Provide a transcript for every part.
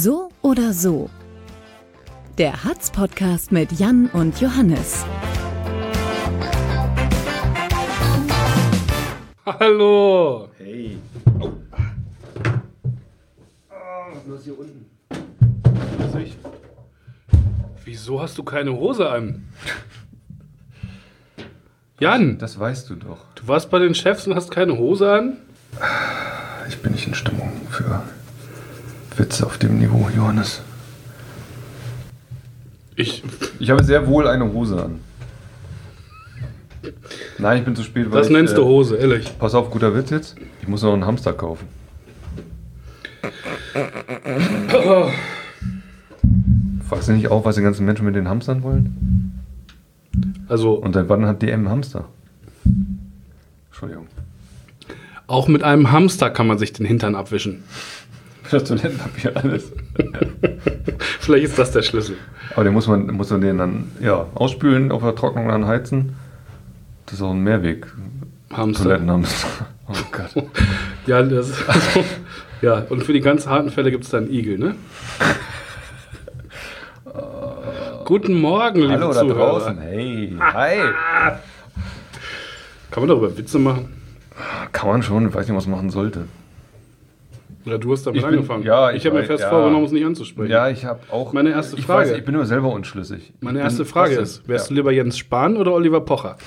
So oder so. Der Hatz-Podcast mit Jan und Johannes. Hallo! Hey. Oh. Was ist los hier unten? Wieso hast du keine Hose an? Jan, Das weißt du doch. du warst bei den Chefs und hast keine Hose an? Ich bin nicht in Stimmung für Witze auf dem Niveau, Johannes. Ich habe sehr wohl eine Hose an. Nein, ich bin zu spät. Das nennst du Hose, ehrlich. Pass auf, guter Witz jetzt. Ich muss noch einen Hamster kaufen. Fragst du nicht auch, was die ganzen Menschen mit den Hamstern wollen? Also, Und seit wann hat DM einen Hamster? Entschuldigung. auch mit einem Hamster kann man sich den Hintern abwischen. Das Toilettenpapier alles. Vielleicht ist das der Schlüssel. Aber den muss man den dann ausspülen, auf der Trocknung dann heizen. Das ist auch ein Mehrweg. Hamster. Toilettenhamster. Oh Gott. Ja, ja, und für die ganz harten Fälle gibt es dann Igel, ne? Guten Morgen, liebe Hallo da Zuhörer. draußen. Hey. Hi. Kann man darüber Witze machen? Kann man schon. Ich weiß nicht, was man machen sollte. Oder du hast damit Ich bin- angefangen. ja, ich ich habe mir weiß, fest ja. vorgenommen, es nicht anzusprechen. Ja, ich habe auch... Meine erste ich Frage. Weiß, ich bin nur selber unschlüssig. Meine erste Frage ist, wärst du ja. lieber Jens Spahn oder Oliver Pocher?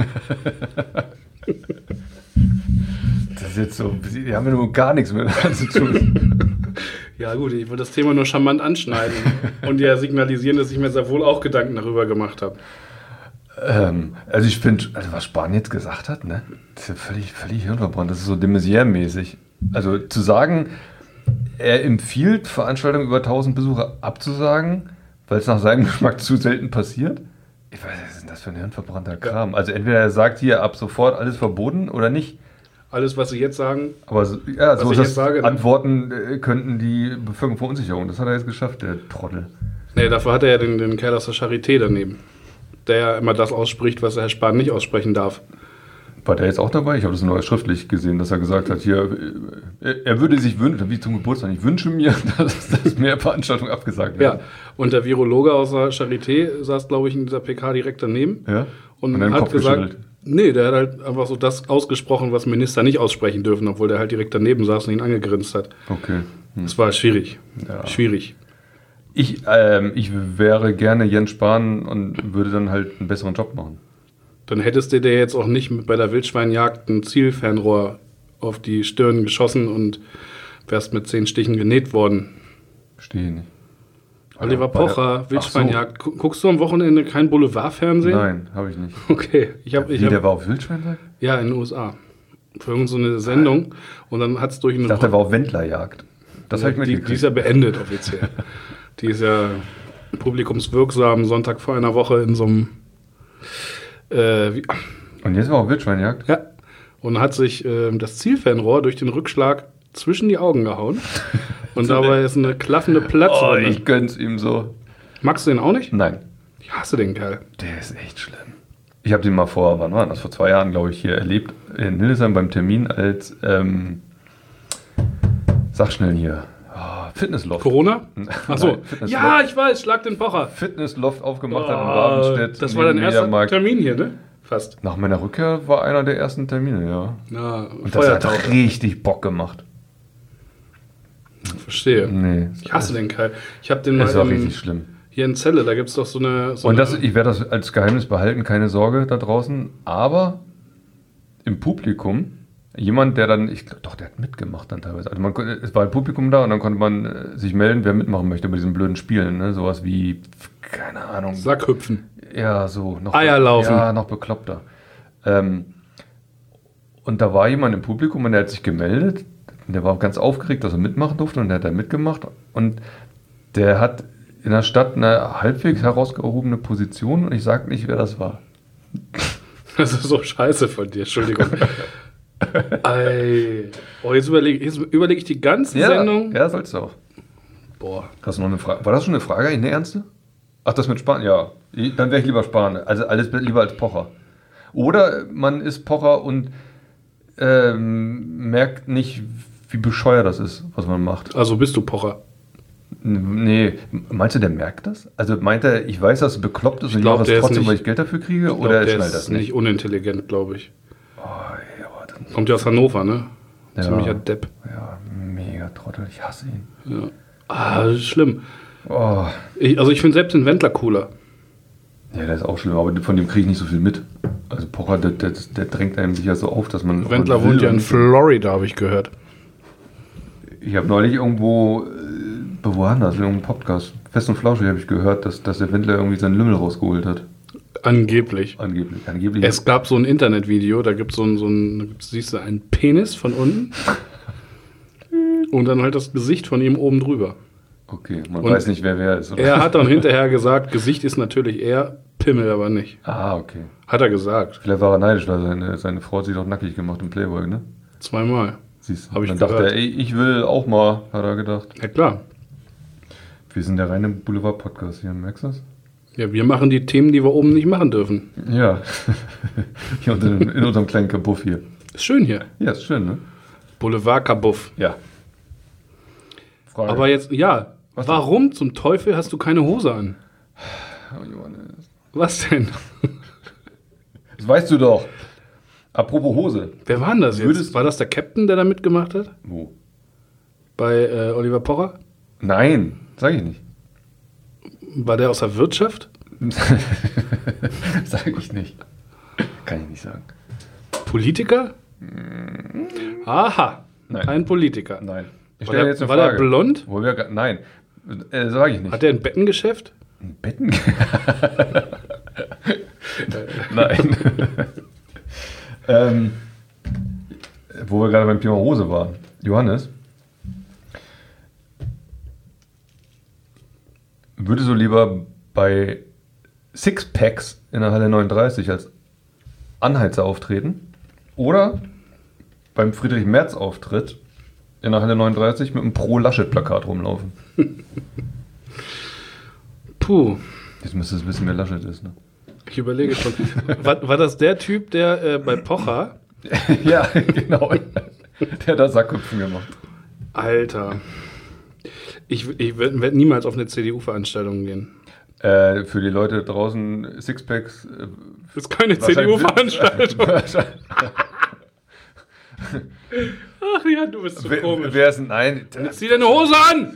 Das ist jetzt so... Die haben ja nur gar nichts miteinander zu tun. Ja gut, ich will das Thema nur charmant anschneiden und ja signalisieren, dass ich mir sehr wohl auch Gedanken darüber gemacht habe. Also ich finde, was Spahn jetzt gesagt hat, ne? Das ist ja völlig hirnverbrannt. Das ist so de Maizière-mäßig. Also zu sagen, er empfiehlt, Veranstaltungen über 1000 Besucher abzusagen, weil es nach seinem Geschmack zu selten passiert. Ich weiß nicht, was ist denn das für ein hirnverbrannter Kram? Also entweder er sagt hier ab sofort alles verboten oder nicht. Alles, was Sie jetzt sagen, Aber so ich ist das. jetzt sage, ne? Antworten könnten die Bevölkerung Verunsicherung. Das hat er jetzt geschafft, der Trottel. nee, dafür hat er ja den Kerl aus der Charité daneben, der ja immer das ausspricht, was der Herr Spahn nicht aussprechen darf. War der jetzt auch dabei? Ich habe das nur schriftlich gesehen, dass er gesagt hat, hier, er würde sich wünschen, wie zum Geburtstag, ich wünsche mir, dass mehr Veranstaltungen abgesagt werden. Ja, und der Virologe aus der Charité saß, glaube ich, in dieser PK direkt daneben. Ja? Und den hat Kopf gesagt, geschüttelt. nee, der hat halt einfach so das ausgesprochen, was Minister nicht aussprechen dürfen, obwohl der halt direkt daneben saß und ihn angegrinst hat. Okay. Das war schwierig. Ja. Schwierig. Ich wäre gerne Jens Spahn und würde dann halt einen besseren Job machen. Dann hättest du dir jetzt auch nicht bei der Wildschweinjagd ein Zielfernrohr auf die Stirn geschossen und wärst mit 10 Stichen genäht worden. Verstehe nicht. Oliver bei der- Pocher, Ach Wildschweinjagd. Guckst du am Wochenende kein Boulevardfernsehen? Nein, habe ich nicht. Okay. Der war auf Wildschweinjagd? Ja, in den USA. Für irgend so eine Sendung. Und dann hat es durch einen... Ich dachte, der war auf Wendlerjagd. Das habe ich die mitgekriegt. ist ja beendet offiziell. Die ist ja publikumswirksam Sonntag vor einer Woche in so einem... Und jetzt war auf Wildschweinjagd? Ja. Und hat sich das Zielfernrohr durch den Rückschlag zwischen die Augen gehauen. Und dabei ist eine klaffende Oh, Platzwunde. ich gönn's ihm so. Magst du den auch nicht? Nein. Ich hasse den Kerl. Der ist echt schlimm. Ich habe den mal wann war das? Vor 2 Jahren, glaube ich, hier erlebt, in Hildesheim beim Termin als, sag schnell hier, Fitnessloft. Corona? Achso. Nein, Fitnessloft. Ja, ich weiß, Schlag den Pocher. Fitnessloft aufgemacht hat in Rabenstedt. Das war dein neben erster Mediamarkt. Termin hier, ne? Fast. Nach meiner Rückkehr war einer der ersten Termine, ja. Na, Und das hat Feuertaufe. richtig Bock gemacht. Verstehe. Nee. Ich hasse den Kerl. Ich habe den Das mal war richtig schlimm. hier in Celle, da gibt es doch so eine... Und ich werde das als Geheimnis behalten, keine Sorge da draußen. Aber im Publikum, jemand, der dann, der hat mitgemacht dann teilweise. Also es war ein Publikum da und dann konnte man sich melden, wer mitmachen möchte bei diesen blöden Spielen. Ne? Sowas wie, keine Ahnung. Sackhüpfen. Ja, so. Noch Eierlaufen. Ja, noch bekloppter. Und da war jemand im Publikum und der hat sich gemeldet. Und der war ganz aufgeregt, dass er mitmachen durfte und der hat da mitgemacht. Und der hat in der Stadt eine halbwegs herausgehobene Position und ich sage nicht, wer das war. Das ist so scheiße von dir, Entschuldigung. Ei. Oh, jetzt überlege ich die ganze Sendung. Ja, sollst du auch. Boah. Hast du noch eine Frage? War das schon eine Frage? Eine ernste? Ach, das mit Spahn? Ja. Dann wäre ich lieber Spahn. Also alles lieber als Pocher. Oder man ist Pocher und merkt nicht, wie bescheuert das ist, was man macht. Also bist du Pocher. Nee, meinst du, der merkt das? Also meint er, ich weiß, dass es bekloppt ist und ich glaub, mache der das ist trotzdem, nicht- weil ich Geld dafür kriege? Ich glaub, Oder er der schnallt ist das nicht? nicht unintelligent, glaube ich. Oh, ja, aber dann, Kommt ja aus Hannover, ne? Ja. Ziemlicher Depp. ja, mega Trottel, ich hasse ihn. Ja. Das ist schlimm. Oh, Ich finde selbst den Wendler cooler. ja, der ist auch schlimm, aber von dem kriege ich nicht so viel mit. Also Pocher, der drängt einem sicher so auf, dass man... Wendler man will wohnt ja in und- Florida, habe ich gehört. Ich habe neulich irgendwo, wo war das? In irgendeinem Podcast, Fest und Flauschig habe ich gehört, dass der Wendler irgendwie seinen Lümmel rausgeholt hat. Angeblich. Angeblich. Es gab so ein Internetvideo, da gibt es siehst du einen Penis von unten und dann halt das Gesicht von ihm oben drüber. Okay, man Und weiß nicht, wer ist. Oder? Er hat dann hinterher gesagt, Gesicht ist natürlich er, Pimmel aber nicht. Ah, okay. Hat er gesagt. Vielleicht war er neidisch, weil seine Frau hat sich doch nackig gemacht im Playboy, ne? 2-mal. Siehst du. Hab ich Dann dachte gehört. er, ey, ich will auch mal, hat er gedacht. Ja klar. Wir sind der reine Boulevard-Podcast hier, merkst du das? Ja, wir machen die Themen, die wir oben nicht machen dürfen. Ja. Hier in unserem kleinen Kabuff hier. Ist schön hier. Ja, ist schön, ne? Boulevard-Kabuff. Ja. Frage. Aber jetzt, ja, Was denn? warum zum Teufel hast du keine Hose an? Oh, Johannes. Was denn? Das weißt du doch. Apropos Hose. Wer war denn das jetzt? Würdest- War das der Captain, der da mitgemacht hat? Wo? Bei Oliver Pocher? Nein, sag ich nicht. War der aus der Wirtschaft? Sag ich nicht. Kann ich nicht sagen. Politiker? Aha, Nein. ein Politiker. Nein. Ich War stelle der, jetzt eine war Frage. der blond? Nein, sage ich nicht. Hat der ein Bettengeschäft? Ein Betten? Nein. Wo wir gerade beim Thema Hose waren. Johannes, würdest du lieber bei Sixpacks in der Halle 39 als Anheizer auftreten oder beim Friedrich-Merz-Auftritt in der Halle 39 mit einem Pro-Laschet-Plakat rumlaufen? Puh, Jetzt müsstest du wissen, wer Laschet ist, ne? ich überlege schon. war das der Typ, der bei Pocher, Ja, genau. Der hat da Sackhüpfen gemacht. Alter, ich werde niemals auf eine CDU-Veranstaltung gehen. Für die Leute draußen, Sixpacks. Das ist keine Wahrscheinlich- CDU-Veranstaltung. Ach ja, du bist so komisch. Wer ist denn? Nein, Zieh deine Hose an!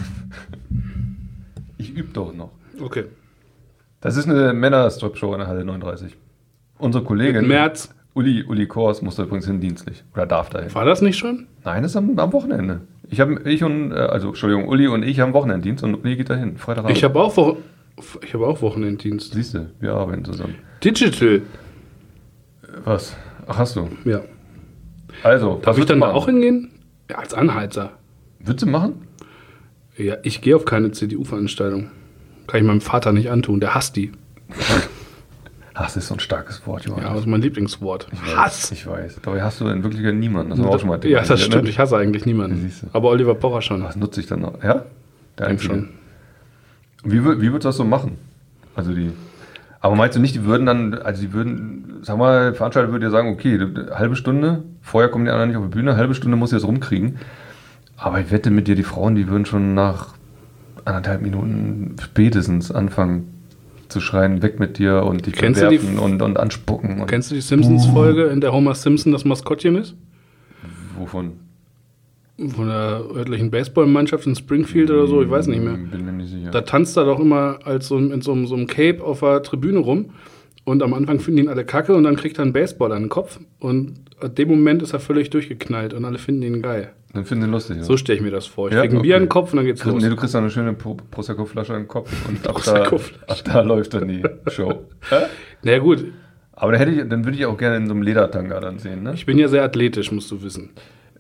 ich übe doch noch. Okay. Das ist eine Männer-Strip-Show in der Halle 39. Unsere Kollegin, März. Uli Kors, muss da übrigens hin dienstlich. Oder darf da hin. War das nicht schon? Nein, das ist am Wochenende. Uli und ich haben Wochenenddienst und Uli geht da hin. Freitagabend. Ich habe auch Wochenenddienst. Siehst du, wir arbeiten zusammen. Digital. Was? Ach, hast du. Ja. Also, Darf ich dann da auch hingehen? Ja, als Anheizer. Würdest du machen? Ja, ich gehe auf keine CDU-Veranstaltung. Kann ich meinem Vater nicht antun, der hasst die. Hass ist so ein starkes Wort, Johannes. Ja, das ist mein Lieblingswort. Hass! Ich weiß. Dabei hast du in Wirklichkeit niemanden. Das haben wir auch schon mal Ja, das thematisiert, stimmt. ne? Ich hasse eigentlich niemanden. Siehst du. Aber Oliver Pocher schon. Was nutze ich dann noch? Ja? Der Denk Einzige. schon. Wie würdest du das so machen? Also aber meinst du nicht, sag mal, Veranstalter würde ja sagen, okay, halbe Stunde, vorher kommen die anderen nicht auf die Bühne, halbe Stunde musst du jetzt rumkriegen. Aber ich wette mit dir, die Frauen, die würden schon nach 1,5 Minuten spätestens anfangen zu schreien, weg mit dir und dich Kennst du die- bewerfen und anspucken. Und Kennst du die Simpsons-Folge, in der Homer Simpson das Maskottchen ist? wovon? Von der örtlichen Baseballmannschaft in Springfield oder so, ich weiß nicht mehr. Bin mir nicht sicher. Da tanzt er doch immer als in so einem Cape auf der Tribüne rum. Und am Anfang finden ihn alle kacke und dann kriegt er einen Baseball an den Kopf. Und in dem Moment ist er völlig durchgeknallt und alle finden ihn geil. Dann finden sie lustig. So stelle ich mir das vor. Ich Ja, krieg ein Bier okay. in den Kopf und dann geht's los. Nee, du kriegst dann eine schöne Prosecco-Flasche im Kopf und Prosecco-Flasche. ab da läuft dann die Show. Na gut, Aber dann würde ich auch gerne in so einem Ledertanga dann sehen, ne? ich bin ja sehr athletisch, musst du wissen.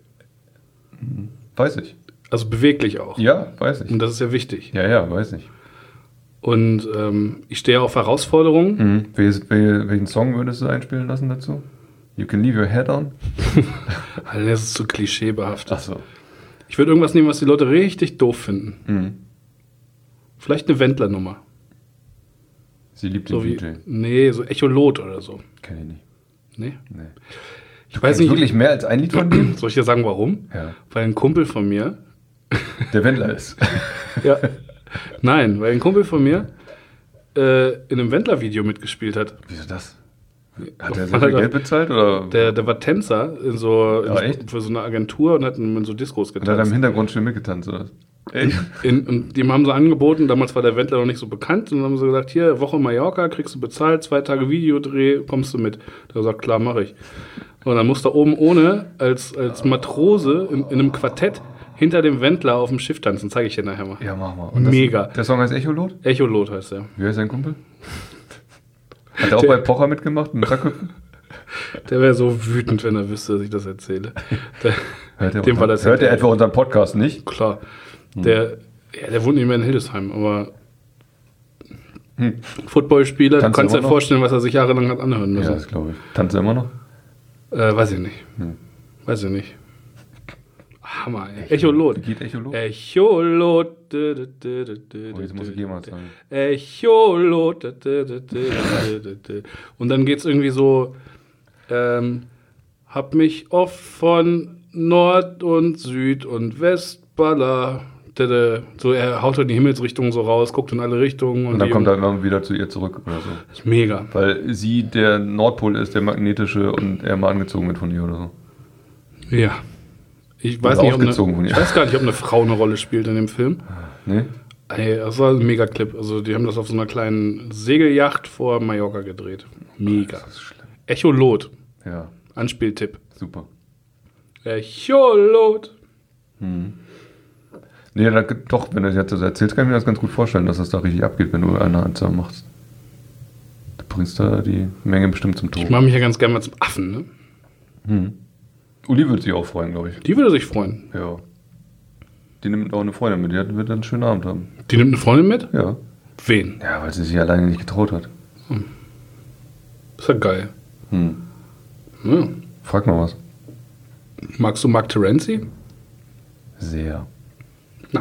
Weiß ich. Also beweglich auch. Ja, weiß ich. Und das ist ja wichtig. Ja, weiß ich. Und ich stehe auf Herausforderungen. Welchen Song würdest du einspielen lassen dazu? You can leave your head on? Also das ist so klischeebehaftet. Achso. Ich würde irgendwas nehmen, was die Leute richtig doof finden. Vielleicht eine Wendler-Nummer. Sie liebt So den wie, DJ. nee, so Echolot oder so. Kenn ich nicht. Nee? Nee. Ich weiß Kennst nicht, wirklich mehr als ein Lied von dem? soll ich dir sagen, warum? Ja. Weil ein Kumpel von mir der Wendler ist. Ja. Nein, weil ein Kumpel von mir in einem Wendler-Video mitgespielt hat. Wieso das? Hat er sehr viel Geld bezahlt? Oder? Der war Tänzer für so eine Agentur und hat in so Discos getanzt. Hat er im Hintergrund schön mitgetanzt, oder? Und die haben so angeboten, damals war der Wendler noch nicht so bekannt, und dann haben sie gesagt, hier, Woche Mallorca, kriegst du bezahlt, 2 Tage Videodreh, kommst du mit. Der hat gesagt, klar, mache ich. Und dann musste er oben ohne, als Matrose in einem Quartett hinter dem Wendler auf dem Schiff tanzen. Zeige ich dir nachher mal. Ja, mach mal. Mega. Der Song heißt Echolot? Echolot heißt er. Wie heißt dein Kumpel? Hat er auch bei Pocher mitgemacht? Der wäre so wütend, wenn er wüsste, dass ich das erzähle. Hört er etwa unseren Podcast nicht? Klar. Der wohnt nicht mehr in Hildesheim, aber Footballspieler, du kannst dir vorstellen, was er sich jahrelang hat anhören müssen. Ja, das glaube ich. Tanzt er immer noch? Weiß ich nicht. Weiß ich nicht. Hammer, ey. Echolot. Geht Echolot? Echolot. Jetzt muss ich jemand sagen. Echolot. Und dann geht's irgendwie so, hab mich oft von Nord und Süd und Westballer. So, er haut in die Himmelsrichtung so raus, guckt in alle Richtungen. Und dann kommt er immer wieder zu ihr zurück oder so. Das ist mega. Weil sie der Nordpol ist, der magnetische, und er mal angezogen wird von ihr oder so. Ja. Ich weiß gar nicht, ob eine Frau eine Rolle spielt in dem Film. Nee? Ey, das war ein Mega-Clip. Also die haben das auf so einer kleinen Segelyacht vor Mallorca gedreht. Mega. Das ist schlimm. Echolot. Ja. Anspieltipp. Super. Echolot. Nee, doch, wenn du das jetzt so erzählst, kann ich mir das ganz gut vorstellen, dass das da richtig abgeht, wenn du eine Anzahl machst. Du bringst da die Menge bestimmt zum Tod. Ich mache mich ja ganz gerne mal zum Affen, ne? Uli würde sich auch freuen, glaube ich. Die würde sich freuen. Ja. Die nimmt auch eine Freundin mit, die wird dann einen schönen Abend haben. Die nimmt eine Freundin mit? Ja. Wen? Ja, weil sie sich alleine nicht getraut hat. Ist ja geil. Ja. Frag mal was. Magst du Mark Terenzi? Sehr. Na.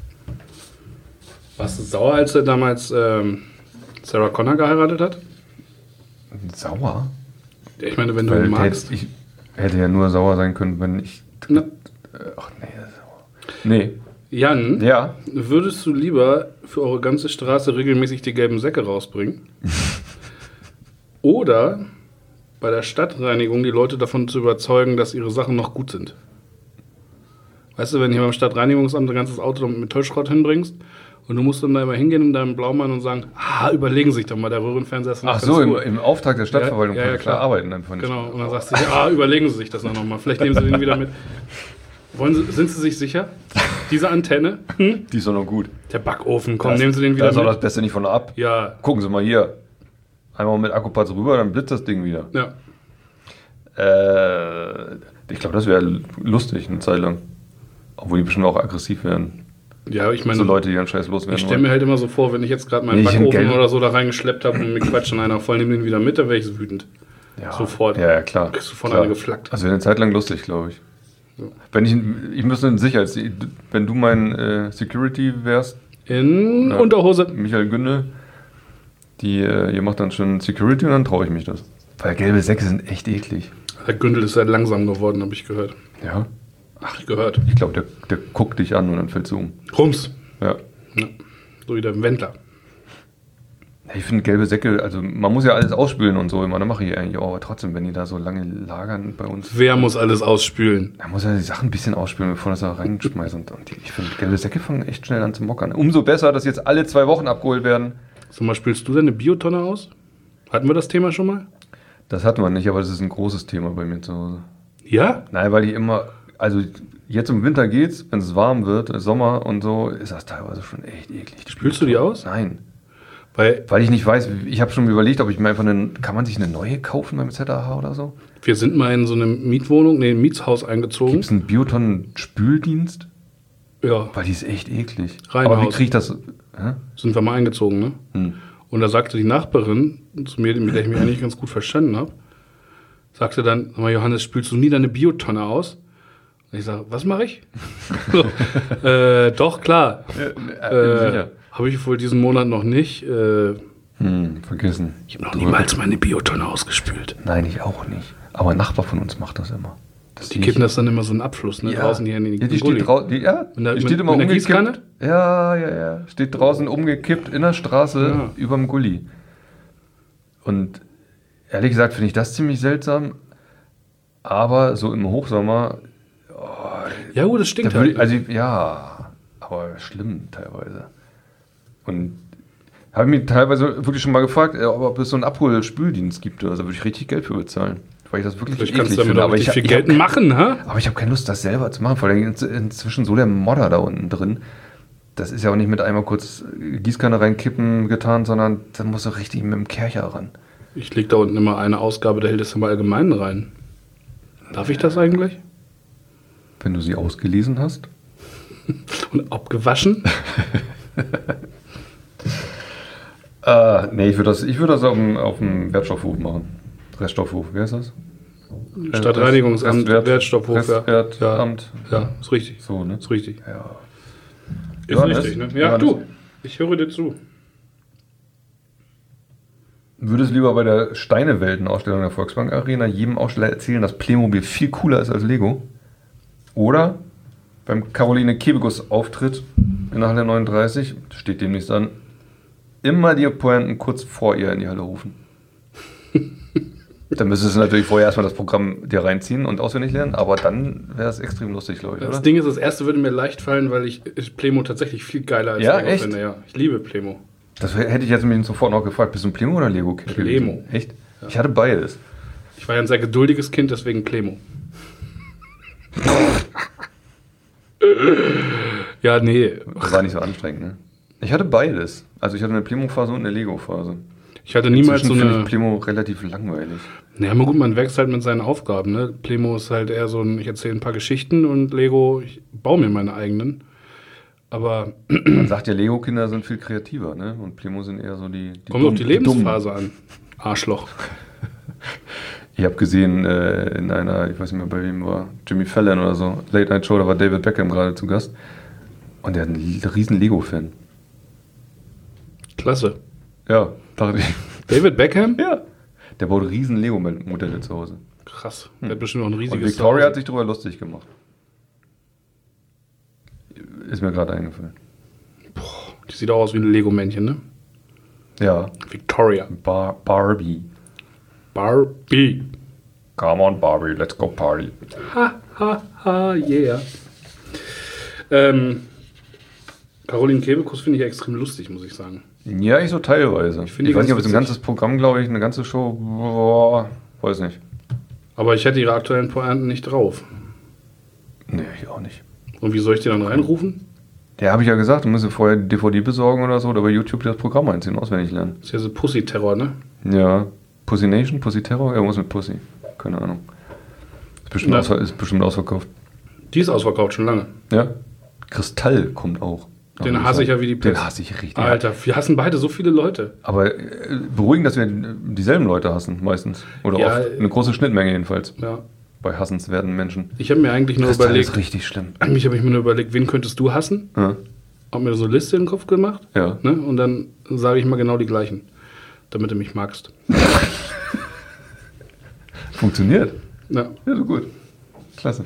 Warst du sauer, als er damals Sarah Connor geheiratet hat? Sauer? Ich meine, wenn du ihn magst. Ich hätte ja nur sauer sein können, wenn ich... Na. Ach nee, sauer. Nee. Jan, Ja? würdest du lieber für eure ganze Straße regelmäßig die gelben Säcke rausbringen? Oder bei der Stadtreinigung die Leute davon zu überzeugen, dass ihre Sachen noch gut sind? Weißt du, wenn hier beim Stadtreinigungsamt ein ganzes Auto mit Metallschrott hinbringst und du musst dann da immer hingehen in deinem Blaumann und sagen, überlegen Sie sich doch mal, der Röhrenfernseher ist noch Ach so, im Auftrag der Stadtverwaltung ja, klar. arbeiten dann von Genau, und dann sagst du, überlegen Sie sich das noch mal. Vielleicht nehmen Sie den wieder mit. Sind Sie sich sicher? Diese Antenne? Die ist doch noch gut. Der Backofen, komm, nehmen Sie den wieder mit. Da ist auch mit. das Beste nicht von ab. Ja. Gucken Sie mal hier. Einmal mit Akkupatz rüber, dann blitzt das Ding wieder. Ja. Ich glaube, das wäre lustig eine Zeit lang. Obwohl die bestimmt auch aggressiv werden. Ja, ich meine, so Leute, die dann scheiß loswerden. Ich stelle mir halt immer so vor, wenn ich jetzt gerade meinen Backofen oder so da reingeschleppt habe und mir quatschen einer voll, nimm den wieder mit, dann wäre ich so wütend. Ja. Sofort. Ja, klar. Kriegst du von einer geflackt. Also wäre eine Zeit lang lustig, glaube ich. Ja. Wenn ich müsste in Sicherheit, wenn du mein Security wärst. In Unterhose. Michael Günde, ihr macht dann schon Security und dann traue ich mich das. Weil gelbe Säcke sind echt eklig. Der Gündel ist sehr langsam geworden, habe ich gehört. Ja? Ach, gehört. Ich glaube, der guckt dich an und dann fällst du um. Rums. Ja. So wie der Wendler. Ich finde gelbe Säcke, also man muss ja alles ausspülen und so immer, das mache ich eigentlich auch, aber trotzdem, wenn die da so lange lagern bei uns. Wer muss alles ausspülen? Da muss ja die Sachen ein bisschen ausspülen, bevor das da reinschmeißt. Und ich finde, gelbe Säcke fangen echt schnell an zu mockern. Umso besser, dass jetzt alle 2 Wochen abgeholt werden. Sag mal, spülst du deine Biotonne aus? Hatten wir das Thema schon mal? Das hatten wir nicht, aber das ist ein großes Thema bei mir zu Hause. Ja? Nein, weil ich immer, also jetzt im Winter geht's, wenn es warm wird, Sommer und so, ist das teilweise schon echt eklig. Spülst du die aus? Nein. Weil ich nicht weiß, ich habe schon überlegt, ob ich mir einfach kann man sich eine neue kaufen beim ZAH oder so? Wir sind mal in so eine Mietshaus eingezogen. Gibt es einen Biotonnen-Spüldienst? Ja. Weil die ist echt eklig. Reihenhaus. Aber wie kriege ich das? Sind wir mal eingezogen, ne? Und da sagte die Nachbarin zu mir, mit der ich mich eigentlich ganz gut verstanden habe, sagte dann, sag mal, Johannes, spülst du nie deine Biotonne aus? Und ich sage, was mache ich? So, doch, klar. Habe ich wohl diesen Monat noch nicht. Vergessen. Ich habe noch niemals meine Biotonne ausgespült. Nein, ich auch nicht. Aber ein Nachbar von uns macht das immer. Die kippen das dann immer so einen Abfluss, ne? Ja. Draußen hier in den Die Gully. steht draußen, die steht immer mit einer umgekippt. Gießkanne? Ja. Steht draußen umgekippt in der Straße überm Gully. Und ehrlich gesagt finde ich das ziemlich seltsam. Aber so im Hochsommer. Ja, gut, das stinkt halt. halt. Aber schlimm teilweise. Und habe mich teilweise wirklich schon mal gefragt, ob es so einen Abholspüldienst gibt. Also würde ich richtig Geld für bezahlen. Weil ich das wirklich Vielleicht kannst du eklig damit finde. auch richtig viel Geld machen, ha? Aber ich habe keine Lust, das selber zu machen. Vor allem inzwischen so der Modder da unten drin. Das ist ja auch nicht mit einmal kurz Gießkanne reinkippen getan, sondern dann musst du richtig mit dem Kercher ran. Ich leg da unten immer eine Ausgabe der Hildesheimer Allgemeinen rein. Darf ich das eigentlich? Wenn du sie ausgelesen hast. Und abgewaschen? Nee, ich würd das auf dem Wertstoffhof machen. Reststoffhof, wie heißt das? Stadtreinigungsamt, Wertstoffhof. Restwertamt. Ja, ist richtig. So, ne? Ist richtig. Ja. Ist Johannes, richtig, ne? Ja, du, ich höre dir zu. Würdest du lieber bei der Steinewelten-Ausstellung der Volksbank Arena jedem Aussteller erzählen, dass Playmobil viel cooler ist als Lego? Oder beim Caroline Kebekus-Auftritt in der Halle 39, steht demnächst an, immer die Pointen kurz vor ihr in die Halle rufen? Dann müsstest du natürlich vorher erstmal das Programm dir reinziehen und auswendig lernen, aber dann wäre es extrem lustig, glaube ich, Das oder? Ding ist, das erste würde mir leicht fallen, weil ich Playmo tatsächlich viel geiler als Ja, Lego echt? finde. Ja, ich liebe Playmo. Das hätte ich jetzt nämlich sofort noch gefragt. Bist du ein Playmo oder Lego-Kind? Playmo. Echt? Ja. Ich hatte beides. Ich war ja ein sehr geduldiges Kind, deswegen Playmo. Ja, nee. Das war nicht so anstrengend, ne? Ich hatte beides. Also ich hatte eine Playmo-Phase und eine Lego-Phase. Ich hatte niemals so Inzwischen finde eine... ich Playmo relativ langweilig. Naja, mal gut, man wächst halt mit seinen Aufgaben, ne? Playmo ist halt eher so ein, ich erzähle ein paar Geschichten und Lego, ich baue mir meine eigenen. Aber Man sagt ja, Lego-Kinder sind viel kreativer, ne? Und Playmo sind eher so die kommt auf die Lebensphase an. Arschloch. Ich habe gesehen, in einer, ich weiß nicht mehr, bei wem war, Jimmy Fallon oder so, Late Night Show, da war David Beckham gerade zu Gast. Und der hat einen riesen Lego-Fan. Klasse. Ja, dachte ich. David Beckham? Ja. Der baut riesen Lego-Modelle zu Hause. Krass. Der hat bestimmt auch ein Und riesiges Victoria Zuhause. hat sich darüber lustig gemacht. Ist mir gerade eingefallen. Die sieht auch aus wie ein Lego-Männchen, ne? Ja. Victoria. Barbie. Barbie. Come on, Barbie, let's go party. Ha, yeah. Caroline Kebekus finde ich extrem lustig, muss ich sagen. Ja, ich so teilweise. Ich finde die weiß nicht, ob ganz es ein witzig. ganzes Programm, glaube ich, eine ganze Show, boah, weiß nicht. Aber ich hätte ihre aktuellen Pointen nicht drauf. Nee, ich auch nicht. Und wie soll ich die dann reinrufen? Ja, habe ich ja gesagt, du musst dir vorher die DVD besorgen oder so, oder bei YouTube das Programm einziehen, auswendig lernen. Das ist ja so Pussy-Terror, ne? Ja, Pussy Nation, Pussy Terror, irgendwas mit Pussy. Keine Ahnung. Ist bestimmt ausverkauft. Die ist ausverkauft, schon lange. Ja. Kristall kommt auch. Den hasse ich ja wie die Pest. Den hasse ich richtig. Alter, wir hassen beide so viele Leute. Aber beruhigend, dass wir dieselben Leute hassen, meistens. Oder Ja, oft. Eine große Schnittmenge jedenfalls. Ja. Bei hassenswerten Menschen. Ich habe mir eigentlich nur Kristall überlegt, ist richtig schlimm. eigentlich habe ich mir nur überlegt, wen könntest du hassen? Ja. Hab mir so eine Liste in den Kopf gemacht. Ja. Ne? Und dann sage ich mal genau die gleichen, damit du mich magst. Funktioniert. Ja. Ja, so gut. Klasse.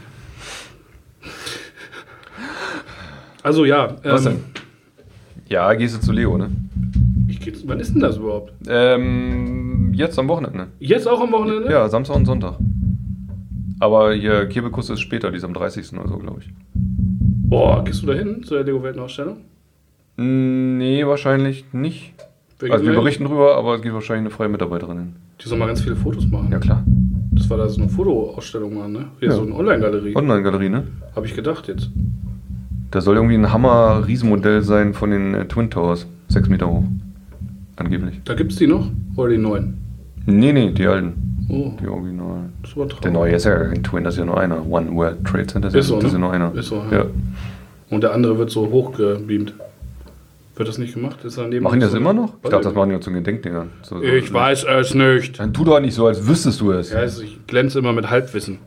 Also ja. Was denn? Ja, gehst du zu Leo, ne? Wann ist denn das überhaupt? Jetzt am Wochenende. Jetzt auch am Wochenende? Ja, Samstag und Sonntag. Aber hier, Kebekus ist später, die ist am 30. oder so, glaube ich. Boah, gehst du da hin zu der Lego-Weltenausstellung? Nee, wahrscheinlich nicht. Also wir berichten drüber, aber es geht wahrscheinlich eine freie Mitarbeiterin hin. Die soll mal ganz viele Fotos machen. Ja, klar. Das war da so eine Fotoausstellung mal, ne? Hier Ja. so eine Online-Galerie. Online-Galerie, ne? Habe ich gedacht jetzt. Da soll irgendwie ein Hammer-Riesenmodell sein von den Twin Towers. 6 Meter hoch. Angeblich. Da gibt's die noch? Oder die neuen? Nee, die alten. Oh, Die Originalen. das war traurig. Der neue ist ja gar kein Twin, das ist ja nur einer. One World Trade Center, Ist so, das ist ja ne? nur einer. Ist so, ja. ja. Und der andere wird so hochgebeamt. Wird das nicht gemacht? Ist daneben Machen die das so immer noch? Ich Weiß dachte, das nicht. machen die zu Gedenkdingern. So, Ich weiß es nicht. Dann tu doch nicht so, als wüsstest du es. Ja, also ich glänze immer mit Halbwissen.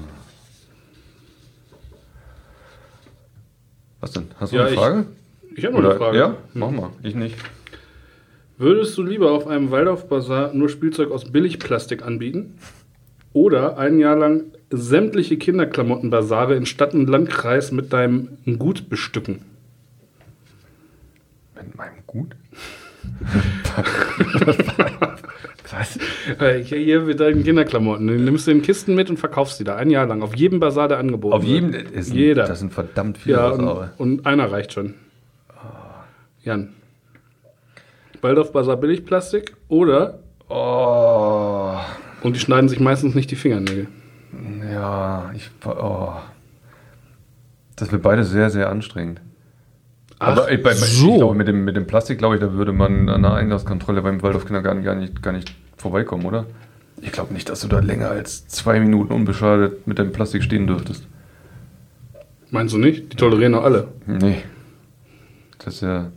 Was denn? Hast du Ja, eine Frage? Ich habe noch eine Frage. Ja? Mach mal. Ich nicht. Würdest du lieber auf einem Waldorf-Bazar nur Spielzeug aus Billigplastik anbieten? Oder ein Jahr lang sämtliche Kinderklamottenbasare in Stadt und Landkreis mit deinem Gut bestücken. Mit meinem Gut? Was? Hier mit deinen Kinderklamotten. Du nimmst du in Kisten mit und verkaufst die da ein Jahr lang. Auf jedem Basar, der angeboten Auf jedem? wird. Jeder. Das sind verdammt viele Ja, Basare. und einer reicht schon. Jan. Waldorf Basar Billigplastik oder... Oh. Und die schneiden sich meistens nicht die Fingernägel. Ja, das wird beides sehr, sehr anstrengend. Ach, Aber ich so. glaube, mit dem Plastik, glaube ich, da würde man an der Einlasskontrolle beim Waldorfkindergarten gar nicht vorbeikommen, oder? Ich glaube nicht, dass du da länger als 2 Minuten unbeschadet mit deinem Plastik stehen dürftest. Meinst du nicht? Die tolerieren doch alle. Nee. Das ist ja...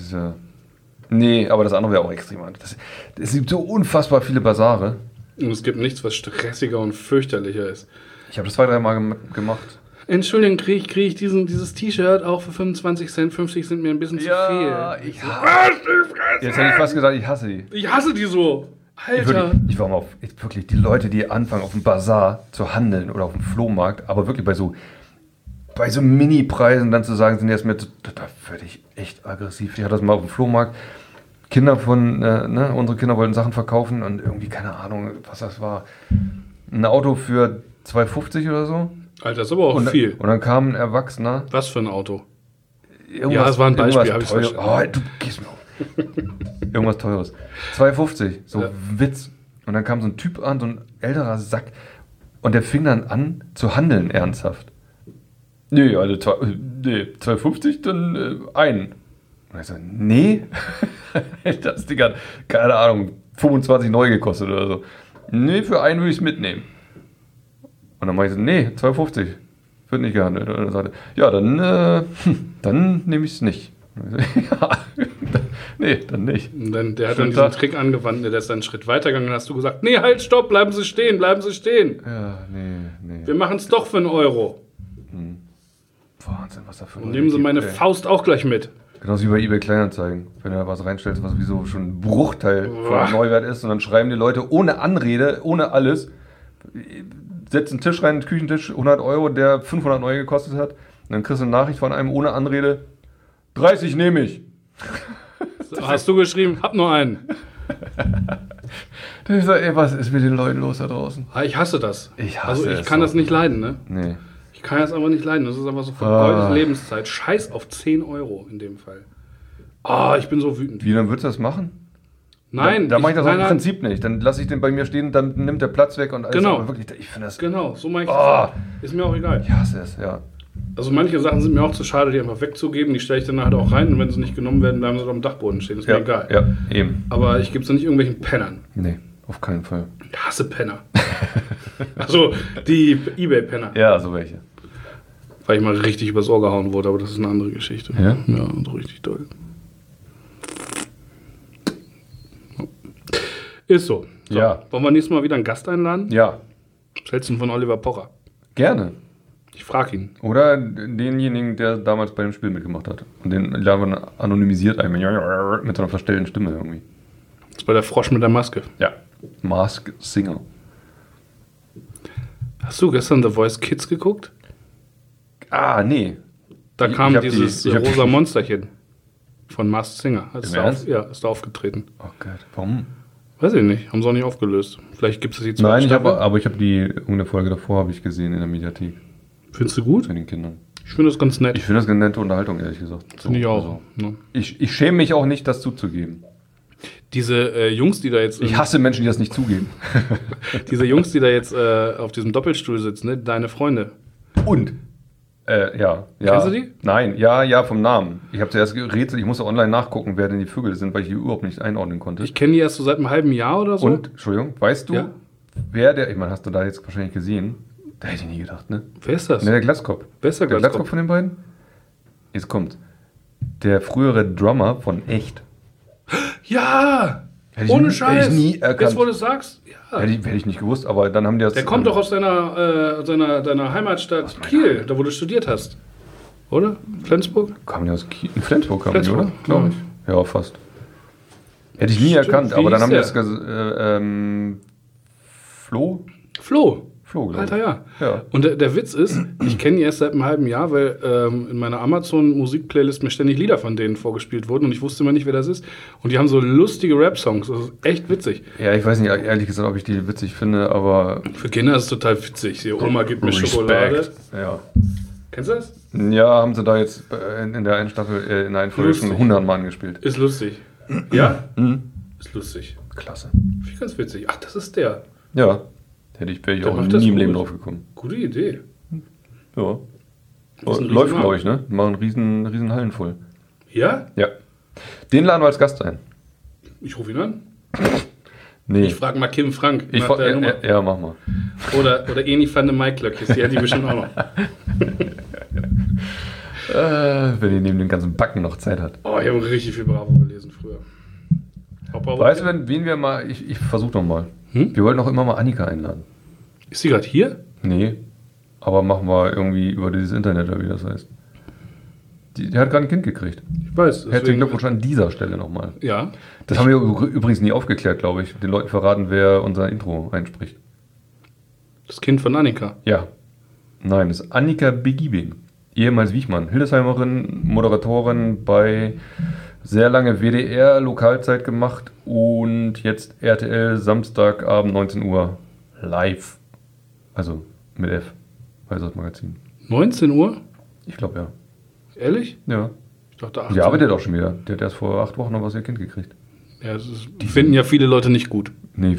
Nee, aber das andere wäre auch extrem. Es gibt so unfassbar viele Basare. Und es gibt nichts, was stressiger und fürchterlicher ist. Ich habe das 2-3 Mal gemacht. Entschuldigung, krieg ich dieses T-Shirt auch für 25 Cent? 50 sind mir ein bisschen zu viel. Jetzt hätte ich fast gesagt, ich hasse die. Ich hasse die so. Alter. Ich war mal wirklich die Leute, die anfangen auf dem Bazar zu handeln oder auf dem Flohmarkt, aber wirklich bei so Mini-Preisen dann zu sagen, sind jetzt mir, da werde ich echt aggressiv. Ich hatte das mal auf dem Flohmarkt. Kinder unsere Kinder wollten Sachen verkaufen und irgendwie, keine Ahnung, was das war. Ein Auto für 2,50 oder so. Alter, das ist aber auch viel. Und dann kam ein Erwachsener. Was für ein Auto? Ja, das war ein Beispiel, habe ich verstanden. Oh, du gehst mir auf. Irgendwas Teures. 2,50, so Witz. Und dann kam so ein Typ an, so ein älterer Sack. Und der fing dann an zu handeln, ernsthaft. Nee, also 2,50, dann einen. Und ich so, nee. Das Ding hat, keine Ahnung, 25 neu gekostet oder so. Nee, für einen würde ich es mitnehmen. Und dann meinte ich so, nee, 2,50. Wird nicht gehandelt. Und dann sagte ja, dann nehme ich es nicht. Ja, nee, dann nicht. Und dann, der hat dann diesen Trick angewandt, der ist dann einen Schritt weitergegangen und hast du gesagt, nee, halt, stopp, bleiben Sie stehen. Ja, nee. Wir machen es doch für 1 Euro. Wahnsinn, was da für Und nehmen Sie meine Faust auch gleich mit. Genauso wie bei eBay Kleinanzeigen. Wenn du da was reinstellst, was sowieso schon ein Bruchteil von Neuwert ist und dann schreiben die Leute ohne Anrede, ohne alles, setzen einen Tisch rein, einen Küchentisch, 100 Euro, der 500 neu gekostet hat. Und dann kriegst du eine Nachricht von einem ohne Anrede, 30 nehme ich. Hast du geschrieben, hab nur einen. Ich sag, ey, was ist mit den Leuten los da draußen? Ich hasse das. Ich kann das nicht leiden, ne? Nee. Ich kann das aber nicht leiden. Das ist einfach so vergeudete Lebenszeit. Scheiß auf 10 Euro in dem Fall. Ich bin so wütend. Wie, dann würdest du das machen? Nein. Da mache ich das im Prinzip nicht. Dann lasse ich den bei mir stehen, dann nimmt der Platz weg und alles. Genau. Aber wirklich, ich finde das... Genau, so mache ich das. Ist mir auch egal. Ich hasse es, ja. Also manche Sachen sind mir auch zu schade, die einfach wegzugeben. Die stelle ich dann halt auch rein und wenn sie nicht genommen werden, bleiben sie auf dem Dachboden stehen. Ist mir egal. Ja, eben. Aber ich gebe es nicht irgendwelchen Pennern. Nee, auf keinen Fall. Ich hasse Penner. Also die Ebay-Penner. Ja, so welche. Weil ich mal richtig übers Ohr gehauen wurde, aber das ist eine andere Geschichte. Ja? Ja, so richtig doll. Ist so. Ja. Wollen wir nächstes Mal wieder einen Gast einladen? Ja. Was hältst du von Oliver Pocher? Gerne. Ich frage ihn. Oder denjenigen, der damals bei dem Spiel mitgemacht hat. Und den laden wir anonymisiert ein mit so einer verstellten Stimme irgendwie. Das war der Frosch mit der Maske. Ja. Mask Singer. Hast du gestern The Voice Kids geguckt? Nee. Da Ich kam hab dieses ich hab rosa Monsterchen von Masked Singer. Ist Ernst? ist da aufgetreten. Oh Gott, warum? Weiß ich nicht. Haben sie auch nicht aufgelöst. Vielleicht gibt es die zweite Nein, Staffel. aber ich habe die irgendeine Folge davor habe ich gesehen in der Mediathek. Findest du gut? Mit den Kindern. Ich finde das ganz nett. Ich finde das eine nette Unterhaltung, ehrlich gesagt. Finde ich auch. Also, Ne? ich schäme mich auch nicht, das zuzugeben. Diese Jungs, die da jetzt... Ich hasse Menschen, die das nicht zugeben. Diese Jungs, die da jetzt auf diesem Doppelstuhl sitzen, ne? Deine Freunde. Und? Ja. Kennst du die? Nein, ja, vom Namen. Ich habe zuerst gerätselt, ich musste online nachgucken, wer denn die Vögel sind, weil ich die überhaupt nicht einordnen konnte. Ich kenne die erst so seit einem halben Jahr oder so. Und, Entschuldigung, weißt du, Ja? wer der, ich meine, hast du da jetzt wahrscheinlich gesehen? Da hätte ich nie gedacht, ne? Wer ist das? Ne, der Glatzkopf. Wer ist der Der Glatzkopf? Glatzkopf von den beiden? Jetzt kommt. Der frühere Drummer von Echt. Ja! Hätte ich Ohne nie- Scheiß! hätte ich nie erkannt. Jetzt, wo du es sagst, ja. Hätte ich nicht gewusst, aber dann haben die das... Der kommt doch aus deiner Heimatstadt Kiel, da wo du studiert hast. Oder? Flensburg? Kamen die aus Kiel? In Flensburg kamen die, Flensburg, oder? glaub ich. Ja, fast. Hätte ich nie Stimmt, erkannt, wie aber dann hieß haben die der? das... Flo, glaube ich. Alter, ja. Ja. Und der Witz ist, ich kenne die erst seit einem halben Jahr, weil in meiner Amazon-Musik-Playlist mir ständig Lieder von denen vorgespielt wurden und ich wusste immer nicht, wer das ist. Und die haben so lustige Rap-Songs. Das ist echt witzig. Ja, ich weiß nicht, ehrlich gesagt, ob ich die witzig finde, aber... Für Kinder ist es total witzig. Die Oma gibt mir Schokolade. Ja. Kennst du das? Ja, haben sie da jetzt in der einen Staffel, in der einen Folge schon 100 Mal gespielt. Ist lustig. Ja? Ist lustig. Klasse. Finde ich ganz witzig. Ach, das ist der. Ja. Wäre ich auch macht das nie im gut. Leben drauf gekommen. Gute Idee. Ja. Das ist ein Läuft, Riesenmarkt. glaube ich, ne? Die machen riesen Hallen voll. Ja? Ja. Den laden wir als Gast ein. Ich rufe ihn an. Nee. Ich frage mal Kim Frank Ich nach der Nummer. ja, mach mal. Oder Eni van de Maiklöckjes, die hat die bestimmt auch noch. Wenn die neben den ganzen Backen noch Zeit hat. Oh, ich habe richtig viel Bravo gelesen früher. Auch Bravo. Weißt du, wen wir mal... Ich versuche noch mal. Wir wollten auch immer mal Annika einladen. Ist sie gerade hier? Nee. Aber machen wir irgendwie über dieses Internet, oder wie das heißt. Die hat gerade ein Kind gekriegt. Ich weiß. Herzlichen Glückwunsch an dieser Stelle nochmal. Ja. Das haben wir übrigens nie aufgeklärt, glaube ich. Den Leuten verraten, wer unser Intro einspricht. Das Kind von Annika. Ja. Nein, das ist Annika Begiebing. Ehemals Wichmann. Hildesheimerin, Moderatorin bei sehr lange WDR, Lokalzeit gemacht und jetzt RTL Samstagabend 19 Uhr live. Also mit F. Bei das Magazin. 19 Uhr? Ich glaube ja. Ehrlich? Ja. Ich dachte 18. Die arbeitet auch schon wieder. Der hat erst vor 8 Wochen noch was ihr Kind gekriegt. Ja, die finden ja viele Leute nicht gut. Nee.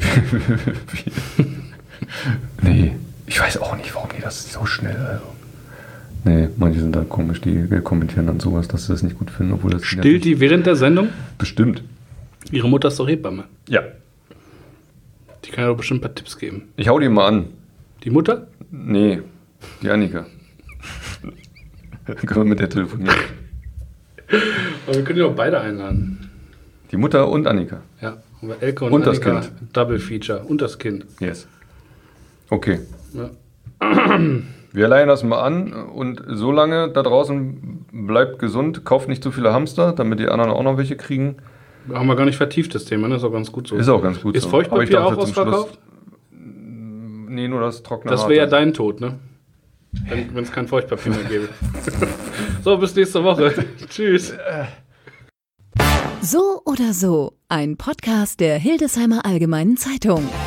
Nee. Ich weiß auch nicht, warum die das so schnell. Also. Nee, manche sind da komisch, die kommentieren dann sowas, dass sie das nicht gut finden, obwohl das. Stillt die während der Sendung? Bestimmt. Ihre Mutter ist doch Hebamme. Ja. Die kann ja doch bestimmt ein paar Tipps geben. Ich hau die mal an. Die Mutter? Nee, die Annika. Können wir mit der telefonieren. Aber wir können ja auch beide einladen. Die Mutter und Annika. Ja, aber Elke und Und das Annika, Kind. Double Feature. Und das Kind. Yes. Okay. Ja. Wir leihen das mal an und so lange da draußen bleibt gesund, kauft nicht zu viele Hamster, damit die anderen auch noch welche kriegen. Haben wir gar nicht vertieft, das Thema, ne? Ist auch ganz gut so. Ist auch ganz gut Ist so. Feuchtpapier Aber ich auch dachte zum ausverkauft? Nee, nur das trockene Das Harte. wäre ja dein Tod, ne? Wenn es kein Feuchtpapier mehr gäbe. So, bis nächste Woche. Tschüss. So oder so, ein Podcast der Hildesheimer Allgemeinen Zeitung.